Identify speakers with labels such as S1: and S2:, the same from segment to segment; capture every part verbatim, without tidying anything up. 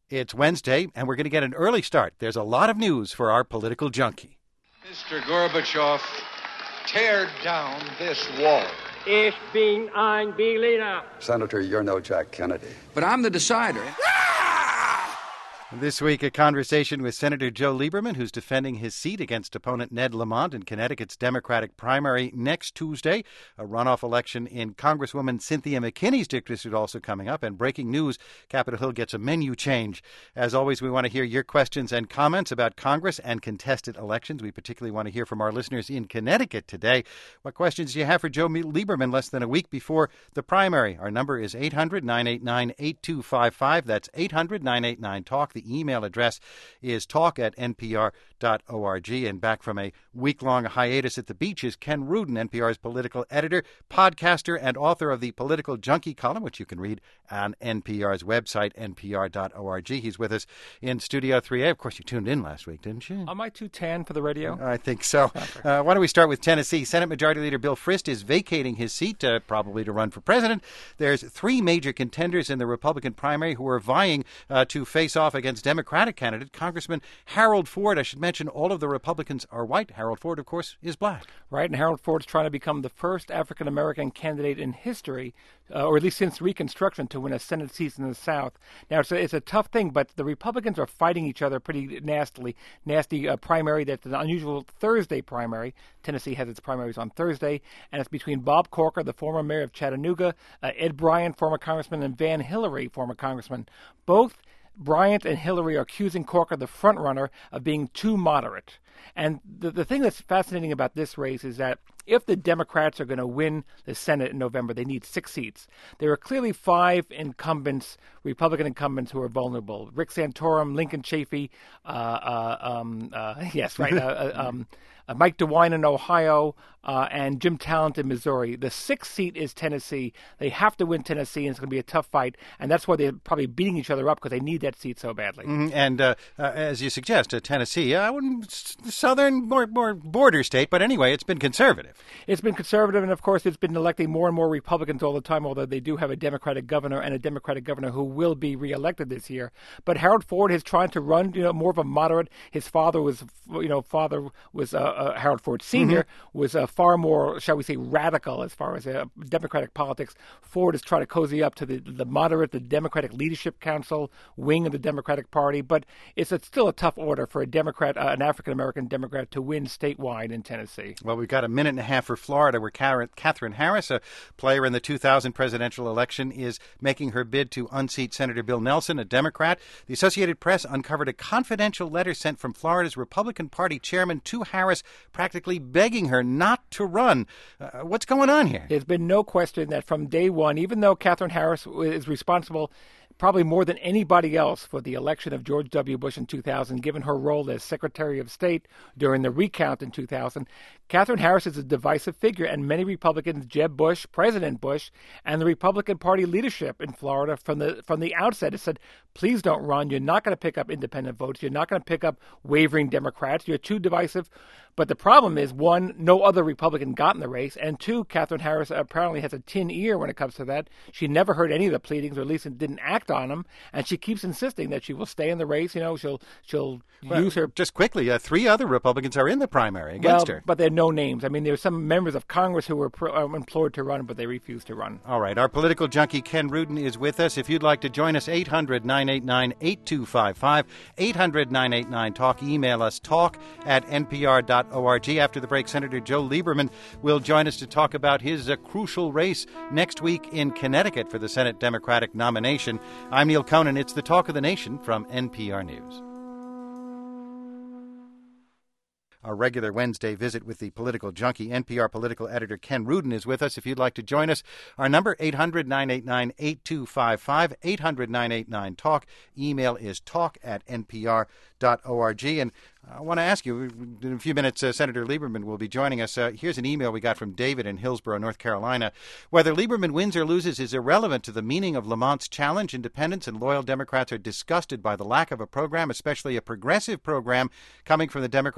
S1: It's Wednesday, and we're going to get an early start. There's a lot of news for our political junkie.
S2: Mister Gorbachev, tear down this wall.
S3: Ich bin ein Berliner.
S4: Senator, you're no Jack Kennedy.
S5: But I'm the decider.
S1: This week, a conversation with Senator Joe Lieberman, who's defending his seat against opponent Ned Lamont in Connecticut's Democratic primary next Tuesday. A runoff election in Congresswoman Cynthia McKinney's district is also coming up. And breaking news, Capitol Hill gets a menu change. As always, we want to hear your questions and comments about Congress and contested elections. We particularly want to hear from our listeners in Connecticut today. What questions do you have for Joe Lieberman less than a week before the primary? Our number is eight hundred, nine eight nine, eight two five five. That's eight hundred, nine eight nine, talk. The email address is talk at n p r dot org. And back from a week-long hiatus at the beach is Ken Rudin, N P R's political editor, podcaster, and author of the Political Junkie column, which you can read on N P R's website, n p r dot org. He's with us in Studio three A. Of course, you tuned in last week, didn't you?
S6: Am I too tan for the radio?
S1: I think so. Uh, why don't we start with Tennessee? Senate Majority Leader Bill Frist is vacating his seat, uh, probably to run for president. There's three major contenders in the Republican primary who are vying uh, to face off against Democratic candidate, Congressman Harold Ford. I should mention all of the Republicans are white. Harold Ford, of course, is black.
S6: Right, and Harold Ford's trying to become the first African-American candidate in history, uh, or at least since Reconstruction, to win a Senate seat in the South. Now, it's a, it's a tough thing, but the Republicans are fighting each other pretty nastily. Nasty uh, primary that's an unusual Thursday primary. Tennessee has its primaries on Thursday, and it's between Bob Corker, the former mayor of Chattanooga, uh, Ed Bryant, former congressman, and Van Hillary, former congressman. Both Bryant and Hillary are accusing Corker, the frontrunner, of being too moderate. And the, the thing that's fascinating about this race is that if the Democrats are going to win the Senate in November, they need six seats. There are clearly five incumbents, Republican incumbents, who are vulnerable. Rick Santorum, Lincoln Chafee, uh, uh, um, uh, yes, right, uh, um, uh, Mike DeWine in Ohio, uh, and Jim Talent in Missouri. The sixth seat is Tennessee. They have to win Tennessee, and it's going to be a tough fight. And that's why they're probably beating each other up, because they need that seat so badly.
S1: Mm-hmm. And uh, uh, as you suggest, uh, Tennessee, I wouldn't, southern, more, more border state, but anyway, it's been conservative.
S6: It's been conservative, and of course, it's been electing more and more Republicans all the time, although they do have a Democratic governor and a Democratic governor who will be reelected this year. But Harold Ford is trying to run, you know, more of a moderate. His father was, you know, father was uh, uh, Harold Ford Senior Mm-hmm. was uh, far more, shall we say, radical as far as uh, Democratic politics. Ford is trying to cozy up to the, the moderate, the Democratic Leadership Council wing of the Democratic Party. But it's a, still a tough order for a Democrat, uh, an African-American Democrat, to win statewide in Tennessee.
S1: Well, we've got a minute and a half for Florida, where Katherine Harris, a player in the two thousand presidential election, is making her bid to unseat Senator Bill Nelson, a Democrat. The Associated Press uncovered a confidential letter sent from Florida's Republican Party chairman to Harris, practically begging her not to run. Uh, what's going on here?
S6: There's been no question that from day one, even though Katherine Harris is responsible probably more than anybody else for the election of George W. Bush in two thousand, given her role as Secretary of State during the recount in two thousand. Katherine Harris is a divisive figure, and many Republicans, Jeb Bush, President Bush, and the Republican Party leadership in Florida from the from the outset have said, please don't run. You're not going to pick up independent votes. You're not going to pick up wavering Democrats. You're too divisive. But the problem is, one, no other Republican got in the race, and two, Katherine Harris apparently has a tin ear when it comes to that. She never heard any of the pleadings, or at least didn't act on them, and she keeps insisting that she will stay in the race. You know, she'll she'll
S1: well,
S6: use her.
S1: Just quickly, uh, three other Republicans are in the primary against
S6: well,
S1: her,
S6: but there are no names. I mean, there are some members of Congress who were pro- uh, implored to run, but they refused to run.
S1: All right, our political junkie Ken Rudin is with us. If you'd like to join us, eight hundred, nine eight nine, eight two five five, eight hundred, nine eight nine, talk. Email us, talk at n p r dot org. After the break, Senator Joe Lieberman will join us to talk about his uh, crucial race next week in Connecticut for the Senate Democratic nomination. I'm Neil Conan. It's the Talk of the Nation from N P R News. Our regular Wednesday visit with the political junkie, N P R political editor Ken Rudin, is with us. If you'd like to join us, our number, eight hundred, nine eight nine, eight two five five, eight hundred, nine eight nine, talk. Email is talk at n p r dot org. And I want to ask you, in a few minutes, uh, Senator Lieberman will be joining us. Uh, here's an email we got from David in Hillsborough, North Carolina. Whether Lieberman wins or loses is irrelevant to the meaning of Lamont's challenge. Independents and loyal Democrats are disgusted by the lack of a program, especially a progressive program, coming from the Democratic leadership.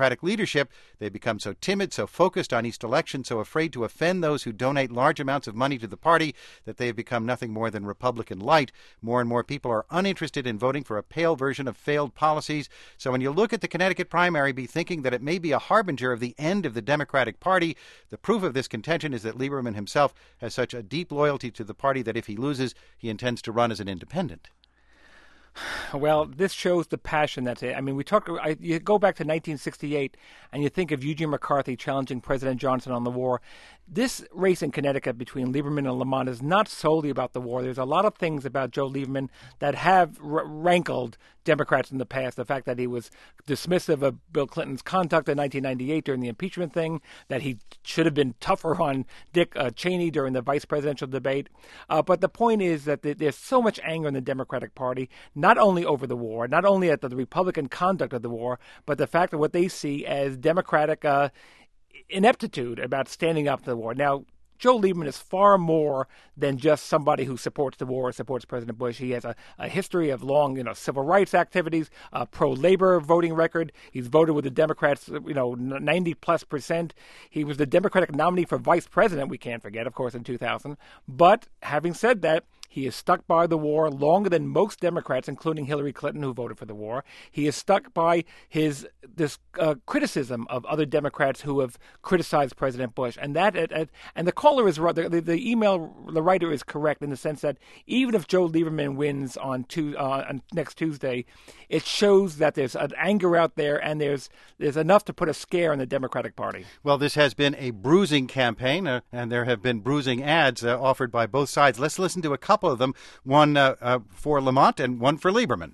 S1: leadership. They've become so timid, so focused on East election, so afraid to offend those who donate large amounts of money to the party that they have become nothing more than Republican light. More and more people are uninterested in voting for a pale version of failed policies. So when you look at the Connecticut primary, be thinking that it may be a harbinger of the end of the Democratic Party. The proof of this contention is that Lieberman himself has such a deep loyalty to the party that if he loses, he intends to run as an independent.
S6: Well, this shows the passion that's it. I mean, we talk. I, you go back to nineteen sixty-eight, and you think of Eugene McCarthy challenging President Johnson on the war. This race in Connecticut between Lieberman and Lamont is not solely about the war. There's a lot of things about Joe Lieberman that have r- rankled Democrats in the past. The fact that he was dismissive of Bill Clinton's conduct in nineteen ninety-eight during the impeachment thing, that he should have been tougher on Dick uh, Cheney during the vice presidential debate. Uh, but the point is that th- there's so much anger in the Democratic Party, not only over the war, not only at the, the Republican conduct of the war, but the fact of what they see as Democratic uh, ineptitude about standing up to the war. Now, Joe Lieberman is far more than just somebody who supports the war or supports President Bush. He has a, a history of long, you know, civil rights activities, a pro-labor voting record. He's voted with the Democrats, you know, ninety plus percent. He was the Democratic nominee for vice president, we can't forget, of course, in two thousand. But having said that, he is stuck by the war longer than most Democrats, including Hillary Clinton, who voted for the war. He is stuck by his this uh, criticism of other Democrats who have criticized President Bush, and that uh, and the caller is the, the email the writer is correct in the sense that even if Joe Lieberman wins on, two, uh, on next Tuesday, it shows that there's an anger out there, and there's there's enough to put a scare in the Democratic Party.
S1: Well, this has been a bruising campaign, uh, and there have been bruising ads uh, offered by both sides. Let's listen to a couple of them, one uh, uh, for Lamont and one for Lieberman.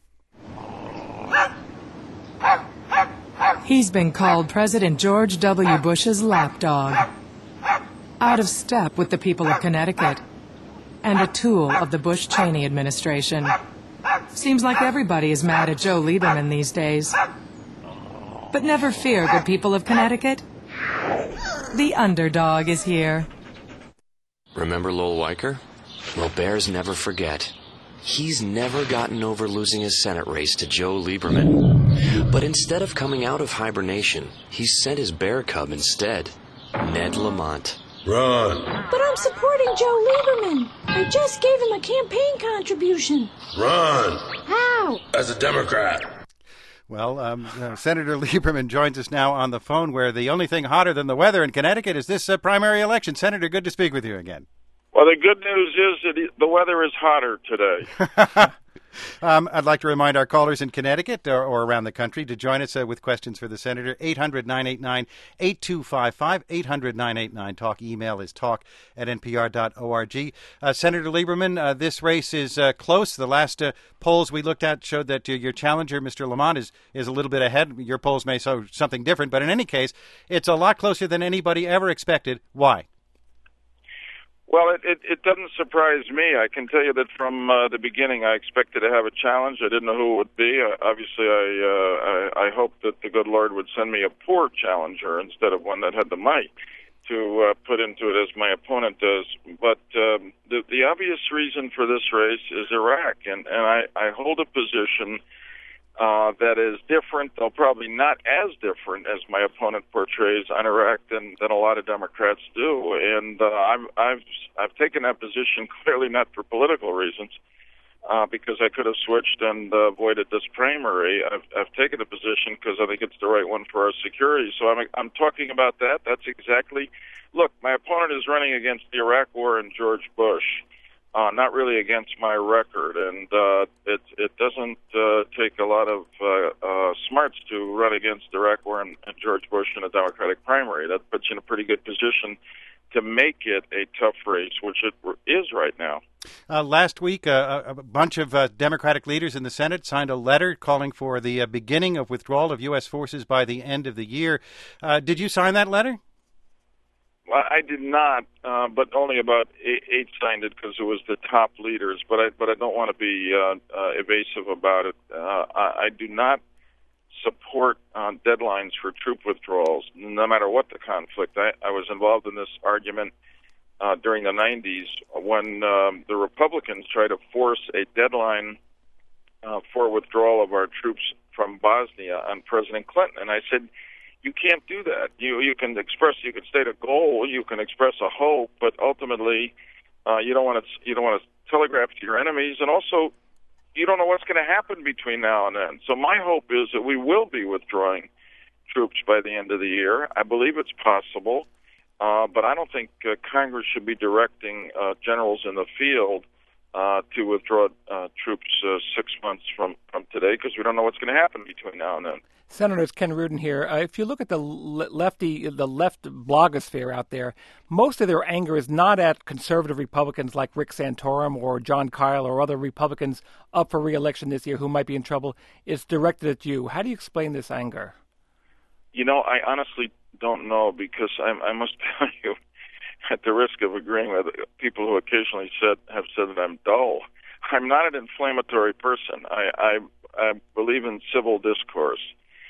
S5: He's been called President George W. Bush's lapdog, out of step with the people of Connecticut, and a tool of the Bush-Cheney administration. Seems like everybody is mad at Joe Lieberman these days. But never fear, good people of Connecticut. The underdog is here.
S7: Remember Lowell Weicker? Well, Bears never forget. He's never gotten over losing his Senate race to Joe Lieberman. But instead of coming out of hibernation, he's sent his bear cub instead, Ned Lamont.
S8: Run.
S9: But I'm supporting Joe Lieberman. I just gave him a campaign contribution.
S8: Run.
S9: How?
S8: As a Democrat.
S1: Well, um, uh, Senator Lieberman joins us now on the phone, where the only thing hotter than the weather in Connecticut is this uh, primary election. Senator, good to speak with you again.
S10: Well, the good news is that the weather is hotter today.
S1: um, I'd like to remind our callers in Connecticut or, or around the country to join us uh, with questions for the Senator. eight hundred, nine eight nine, eight two five five, eight hundred, nine eight nine, talk. Email is talk at n p r dot org. Uh, Senator Lieberman, uh, this race is uh, close. The last uh, polls we looked at showed that uh, your challenger, Mister Lamont, is, is a little bit ahead. Your polls may show something different, but in any case, it's a lot closer than anybody ever expected. Why?
S10: Well, it, it, it doesn't surprise me. I can tell you that from uh, the beginning I expected to have a challenge. I didn't know who it would be. Uh, obviously, I, uh, I I hoped that the good Lord would send me a poor challenger instead of one that had the might to uh, put into it as my opponent does. But um, the, the obvious reason for this race is Iraq, and, and I, I hold a position Uh, that is different, though probably not as different as my opponent portrays on Iraq than, than a lot of Democrats do. And uh, I've, I've, I've taken that position clearly not for political reasons, uh, because I could have switched and uh, avoided this primary. I've, I've taken a position because I think it's the right one for our security. So I'm, I'm talking about that. That's exactly. Look, my opponent is running against the Iraq War and George Bush. Uh, not really against my record, and uh, it it doesn't uh, take a lot of uh, uh, smarts to run against the Iraq War and, and George Bush in a Democratic primary. That puts you in a pretty good position to make it a tough race, which it is right now.
S1: Uh, last week, uh, a bunch of uh, Democratic leaders in the Senate signed a letter calling for the uh, beginning of withdrawal of U S forces by the end of the year. Uh, did you sign that letter?
S10: I did not, uh, but only about eight, eight signed it because it was the top leaders. But I, but I don't want to be uh, uh, evasive about it. Uh, I, I do not support uh, deadlines for troop withdrawals, no matter what the conflict. I, I was involved in this argument uh, during the nineties when um, the Republicans tried to force a deadline uh, for withdrawal of our troops from Bosnia on President Clinton, and I said, you can't do that. You you can express, you can state a goal, you can express a hope, but ultimately, uh, you don't want to you don't want to telegraph to your enemies, and also, you don't know what's going to happen between now and then. So my hope is that we will be withdrawing troops by the end of the year. I believe it's possible, uh, but I don't think uh, Congress should be directing uh, generals in the field uh, to withdraw uh, troops uh, six months from, from today, because we don't know what's going to happen between now and then.
S6: Senators, Ken Rudin here. Uh, if you look at the lefty, the left blogosphere out there, most of their anger is not at conservative Republicans like Rick Santorum or John Kyle or other Republicans up for re-election this year who might be in trouble. It's directed at you. How do you explain this anger?
S10: You know, I honestly don't know, because I, I must tell you, at the risk of agreeing with people who occasionally said have said that I'm dull, I'm not an inflammatory person. I, I, I believe in civil discourse.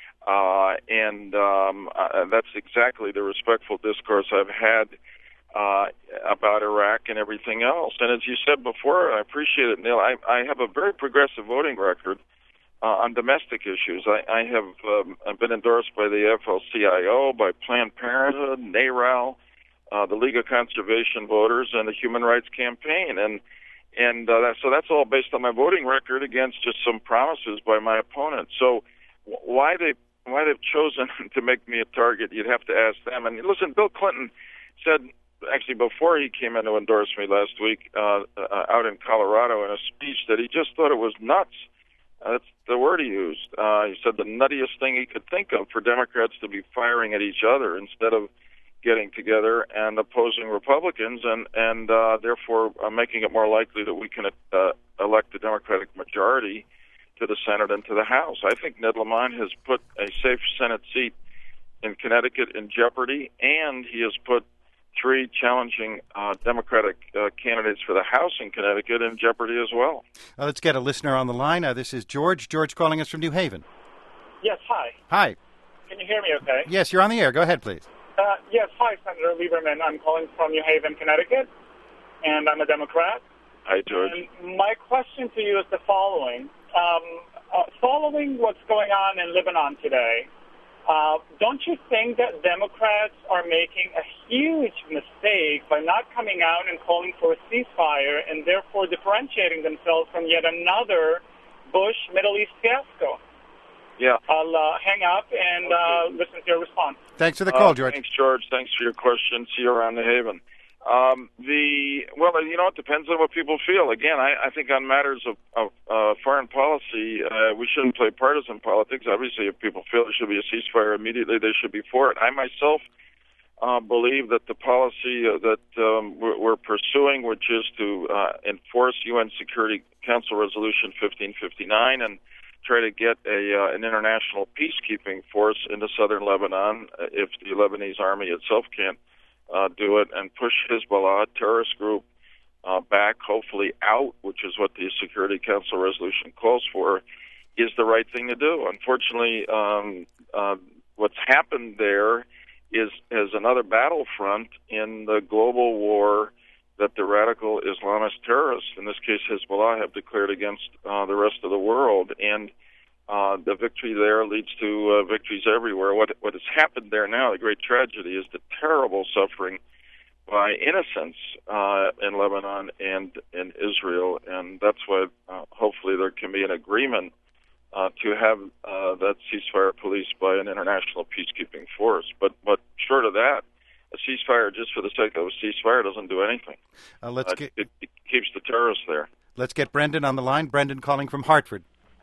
S10: Uh, and um, uh, that's exactly the respectful discourse I've had uh, about Iraq and everything else. And as you said before, I appreciate it, Neil, I, I have a very progressive voting record uh, on domestic issues. I, I have um, I've been endorsed by the F L C I O, by Planned Parenthood, NARAL, uh, the League of Conservation Voters, and the Human Rights Campaign. And and uh, that, so that's all based on my voting record against just some promises by my opponent. So why they why they've chosen to make me a target, you'd have to ask them. And listen, Bill Clinton said, actually before he came in to endorse me last week uh, uh, out in Colorado in a speech, that he just thought it was nuts. Uh, that's the word he used. Uh, he said the nuttiest thing he could think of for Democrats to be firing at each other instead of getting together and opposing Republicans, and, and uh, therefore uh, making it more likely that we can uh, elect a Democratic majority to the Senate and to the House. I think Ned Lamont has put a safe Senate seat in Connecticut in jeopardy, and he has put three challenging uh, Democratic uh, candidates for the House in Connecticut in jeopardy as well.
S1: Uh, let's get a listener on the line. Uh, this is George. George calling us from New Haven.
S11: Yes, hi.
S1: Hi.
S11: Can you hear me okay?
S1: Yes, you're on the air. Go ahead, please.
S11: Uh, yes, hi, Senator Lieberman. I'm calling from New Haven, Connecticut, and I'm a Democrat.
S10: Hi, George.
S11: And my question to you is the following. Um, uh, following what's going on in Lebanon today, uh, don't you think that Democrats are making a huge mistake by not coming out and calling for a ceasefire and therefore differentiating themselves from yet another Bush Middle East fiasco?
S10: Yeah.
S11: I'll uh, hang up and uh, listen to your response.
S1: Thanks for the call,
S10: uh,
S1: George.
S10: Thanks, George. Thanks for your question. See you around New Haven. Um, the well, you know, it depends on what people feel. Again, I, I think on matters of, of uh, foreign policy, uh, we shouldn't play partisan politics. Obviously, if people feel there should be a ceasefire immediately, they should be for it. I myself uh, believe that the policy uh, that um, we're, we're pursuing, which is to uh, enforce U N Security Council Resolution fifteen fifty-nine and try to get a uh, an international peacekeeping force into southern Lebanon uh, if the Lebanese army itself can't Uh, do it, and push Hezbollah, a terrorist group, uh, back, hopefully out, which is what the Security Council resolution calls for, is the right thing to do. Unfortunately, um, uh, what's happened there is, is another battlefront in the global war that the radical Islamist terrorists, in this case Hezbollah, have declared against uh, the rest of the world. And Uh, the victory there leads to uh, victories everywhere. What what has happened there now, the great tragedy, is the terrible suffering by innocents uh, in Lebanon and in Israel, and that's why uh, hopefully there can be an agreement uh, to have uh, that ceasefire policed by an international peacekeeping force. But but short of that, a ceasefire just for the sake of a ceasefire doesn't do anything.
S1: Uh, let's
S10: uh,
S1: get
S10: it, it keeps the terrorists there.
S1: Let's get Brendan on the line. Brendan calling from Hartford.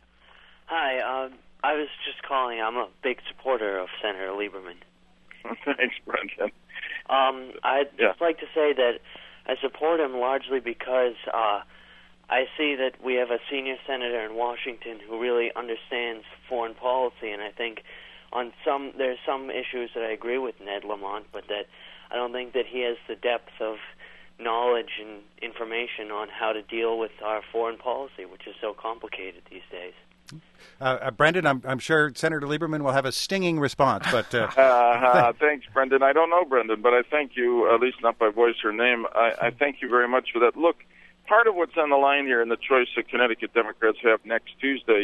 S12: Hi, um, I was just calling. I'm a big supporter of Senator Lieberman.
S10: Thanks, Brendan.
S12: Um, I'd
S10: yeah.
S12: just like to say that I support him largely because uh, I see that we have a senior senator in Washington who really understands foreign policy, and I think on some there's some issues that I agree with Ned Lamont, but that I don't think that he has the depth of knowledge and information on how to deal with our foreign policy, which is so complicated these days.
S1: Uh, uh, Brendan, I'm, I'm sure Senator Lieberman will have a stinging response. But uh,
S10: uh, thanks, Brendan. I don't know Brendan, but I thank you, at least not by voice or name. I, I thank you very much for that. Look, part of what's on the line here in the choice that Connecticut Democrats have next Tuesday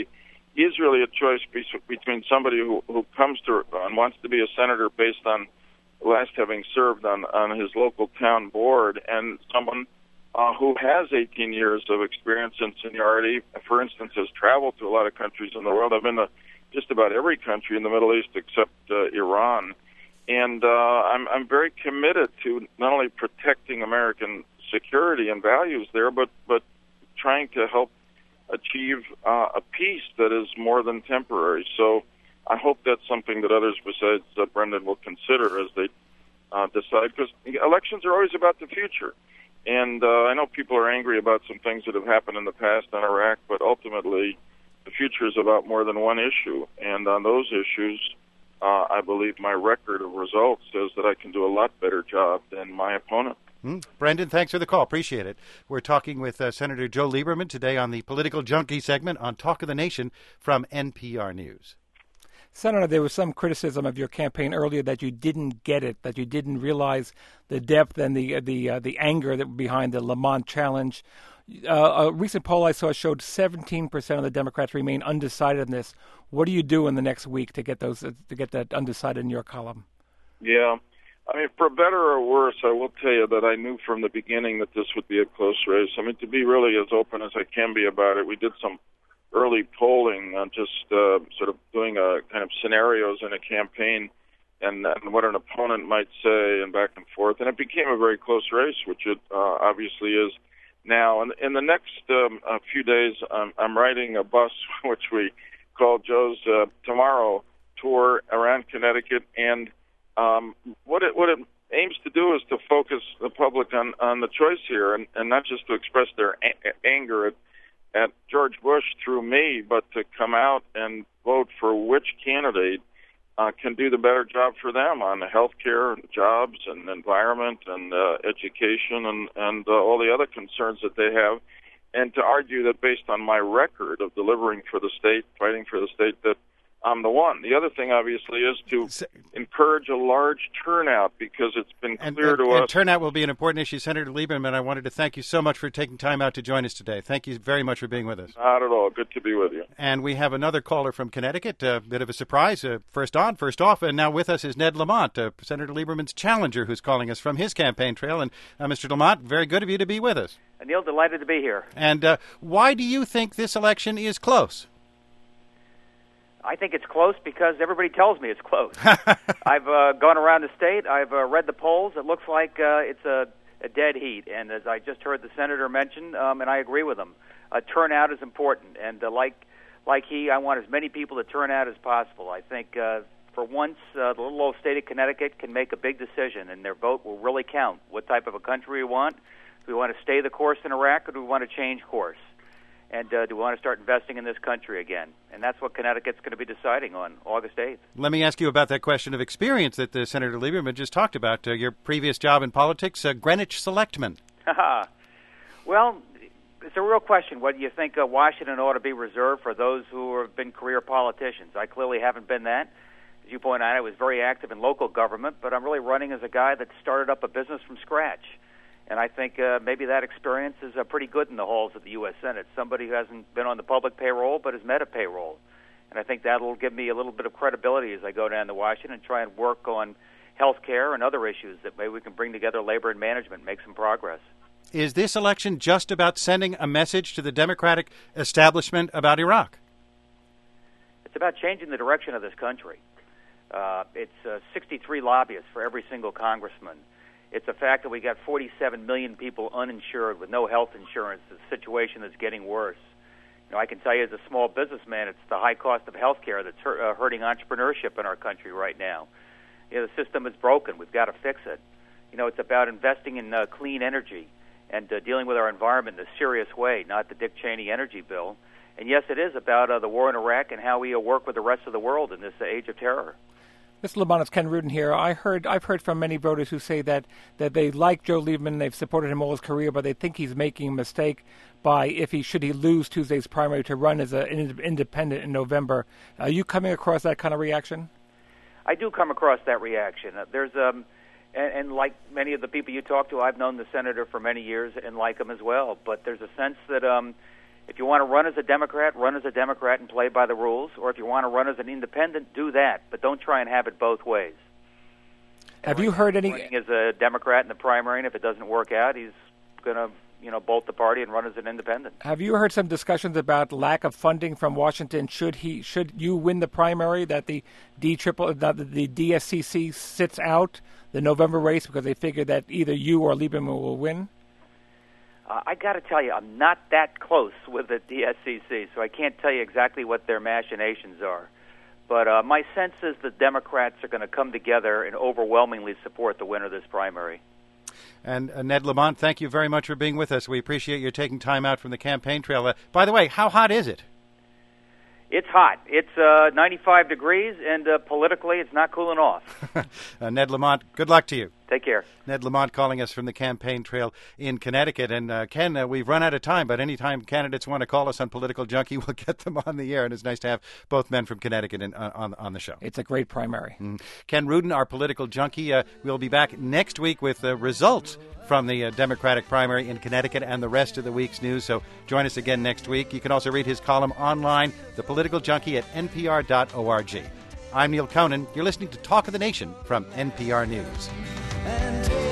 S10: is really a choice be- between somebody who, who comes to and wants to be a senator based on last having served on, on his local town board, and someone uh, who has eighteen years of experience and seniority, for instance, has traveled to a lot of countries in the world. I've been to just about every country in the Middle East except uh, Iran. And uh, I'm, I'm very committed to not only protecting American security and values there, but, but trying to help achieve uh, a peace that is more than temporary. So I hope that's something that others besides uh, Brendan will consider as they uh, decide, because elections are always about the future. And uh, I know people are angry about some things that have happened in the past in Iraq, but ultimately the future is about more than one issue. And on those issues, uh, I believe my record of results says that I can do a lot better job than my opponent.
S1: Mm. Brendan, thanks for the call. Appreciate it. We're talking with uh, Senator Joe Lieberman today on the Political Junkie segment on Talk of the Nation from N P R News.
S6: Senator, there was some criticism of your campaign earlier that you didn't get it, that you didn't realize the depth and the the uh, the anger that behind the Lamont challenge. Uh, a recent poll I saw showed seventeen percent of the Democrats remain undecided on this. What do you do in the next week to get those to get that undecided in your column?
S10: Yeah. I mean, for better or worse, I will tell you that I knew from the beginning that this would be a close race. I mean, to be really as open as I can be about it, we did some early polling on just uh, sort of doing a kind of scenarios in a campaign and, and what an opponent might say and back and forth. And it became a very close race, which it uh, obviously is now. And in the next um, a few days, I'm, I'm riding a bus, which we call Joe's uh, Tomorrow Tour around Connecticut, and Um, what it what it aims to do is to focus the public on, on the choice here, and, and not just to express their a- anger at, at George Bush through me, but to come out and vote for which candidate uh, can do the better job for them on health care, jobs, and environment, and uh, education, and, and uh, all the other concerns that they have, and to argue that based on my record of delivering for the state, fighting for the state, that I'm the one. The other thing, obviously, is to encourage a large turnout, because it's been clear
S1: and,
S10: to
S1: and,
S10: us.
S1: And turnout will be an important issue. Senator Lieberman, I wanted to thank you so much for taking time out to join us today. Thank you very much for being with us.
S10: Not at all. Good to be with you.
S1: And we have another caller from Connecticut, a bit of a surprise. Uh, first on, first off, and now with us is Ned Lamont, uh, Senator Lieberman's challenger, who's calling us from his campaign trail. And uh, Mister Lamont, very good of you to be with us.
S13: Neil, delighted to be here.
S1: And uh, why do you think this election is close?
S13: I think it's close because everybody tells me it's close. I've uh, gone around the state. I've uh, read the polls. It looks like uh, it's a, a dead heat. And as I just heard the senator mention, um, and I agree with him, uh, turnout is important. And uh, like like he, I want as many people to turn out as possible. I think uh, for once, uh, the little old state of Connecticut can make a big decision, and their vote will really count. What type of a country we want? Do we want to stay the course in Iraq, or do we want to change course? And uh, do we want to start investing in this country again? And that's what Connecticut's going to be deciding on August eighth.
S1: Let me ask you about that question of experience that uh, Senator Lieberman just talked about. Uh, your previous job in politics, uh, Greenwich Selectman.
S13: Well, it's a real question. What do you think uh, Washington ought to be reserved for those who have been career politicians? I clearly haven't been that. As you point out, I was very active in local government, but I'm really running as a guy that started up a business from scratch. And I think uh, maybe that experience is uh, pretty good in the halls of the U S Senate. Somebody who hasn't been on the public payroll but has met a payroll. And I think that'll give me a little bit of credibility as I go down to Washington and try and work on health care and other issues that maybe we can bring together labor and management and make some progress.
S1: Is this election just about sending a message to the Democratic establishment about Iraq?
S13: It's about changing the direction of this country. Uh, it's uh, sixty-three lobbyists for every single congressman. It's a fact that we got forty-seven million people uninsured with no health insurance. It's a situation that's getting worse. You know, I can tell you as a small businessman, it's the high cost of health care that's hurt, uh, hurting entrepreneurship in our country right now. You know, the system is broken. We've got to fix it. You know, it's about investing in uh, clean energy and uh, dealing with our environment in a serious way, not the Dick Cheney energy bill. And yes, it is about uh, the war in Iraq and how we uh, work with the rest of the world in this uh, age of terror.
S6: Mister Lamont, it's Ken Rudin here. I heard, I've heard from many voters who say that, that they like Joe Lieberman, they've supported him all his career, but they think he's making a mistake by, if he should he lose Tuesday's primary, to run as an independent in November. Are you coming across that kind of reaction?
S13: I do come across that reaction. Uh, there's, um, and, and like many of the people you talk to, I've known the senator for many years and like him as well. But there's a sense that um, If you want to run as a Democrat, run as a Democrat and play by the rules. Or if you want to run as an independent, do that. But don't try and have it both ways.
S6: Have you heard any...
S13: Running as a Democrat in the primary, and if it doesn't work out, he's going to, you know, bolt the party and run as an independent.
S6: Have you heard some discussions about lack of funding from Washington? Should he, should you win the primary, that the D triple, that the D S C C sits out the November race because they figure that either you or Lieberman will win?
S13: Uh, I got to tell you, I'm not that close with the D S C C, so I can't tell you exactly what their machinations are. But uh, my sense is the Democrats are going to come together and overwhelmingly support the winner of this primary.
S1: And uh, Ned Lamont, thank you very much for being with us. We appreciate you taking time out from the campaign trail. Uh, by the way, how hot is it?
S13: It's hot. It's uh, ninety-five degrees, and uh, politically, it's not cooling off.
S1: uh, Ned Lamont, good luck to you.
S13: Take care.
S1: Ned Lamont calling us from the campaign trail in Connecticut. And, uh, Ken, uh, we've run out of time, but anytime candidates want to call us on Political Junkie, we'll get them on the air. And it's nice to have both men from Connecticut in, uh, on, on the show.
S6: It's a great primary.
S1: Mm. Ken Rudin, our Political Junkie. Uh, we'll be back next week with uh, results from the uh, Democratic primary in Connecticut and the rest of the week's news. So join us again next week. You can also read his column online, The Political Junkie, at N P R dot org. I'm Neil Conan. You're listening to Talk of the Nation from N P R News.
S14: And